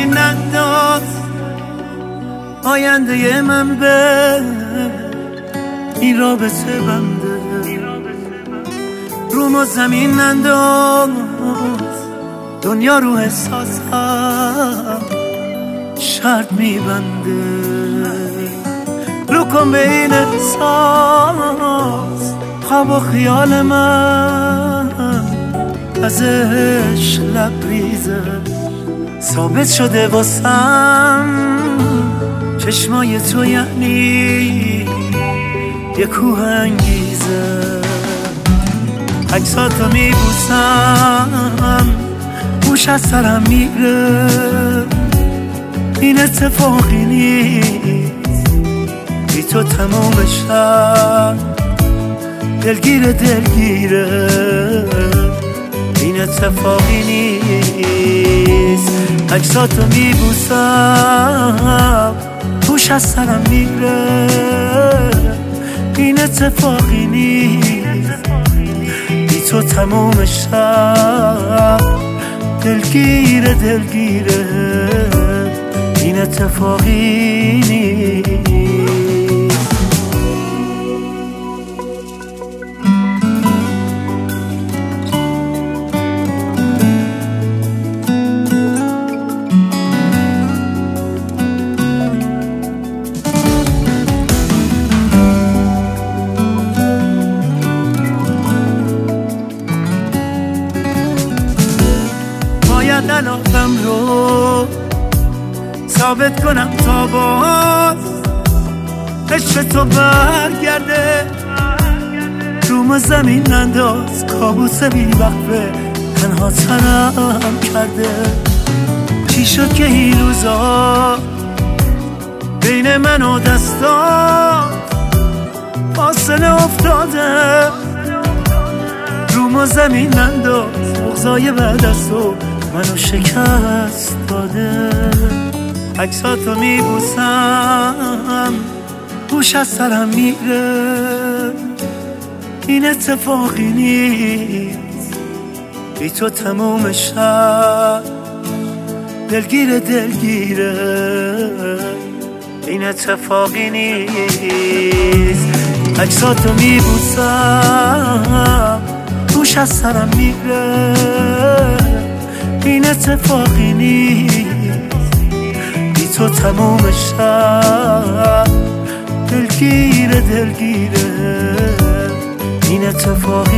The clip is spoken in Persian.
زمین ننداز آینده من به این رابطه بنده. روم و زمین ننداز دنیا رو احساسم شرط میبنده. رو کن به این احساس خواب و خیال من ازش لبریزه ثابت شده واسم. چشمای تو یعنی یه کوه انگیزه. عکساتو میبوسم گوش از سرم میره. این اتفاقی نیست بی تو تموم شب دلگیره این اتفاقی نیست. عکساتو میبوسم گوش از سرم میره. این اتفاقی نیست بی تو تموم شب دلگیره این اتفاقی نیست. باید علاقم رو ثابت کنم تا باز عشق تو برگرده. روم و زمین انداز کابوس بی وقفه تنها تنم کرده. چی شد که این روزا بین من و دستات فاصله افتاده. روم و زمین انداز بغضای بعد از تو منو شکست داده. عکساتو میبوسم گوش از سرم میره. این اتفاقی نیست بی تو تموم شب دلگیره این اتفاقی نیست. عکساتو میبوسم گوش از سرم میره. این اتفاقی نیست بی تو تموم شب دلگیره این اتفاقی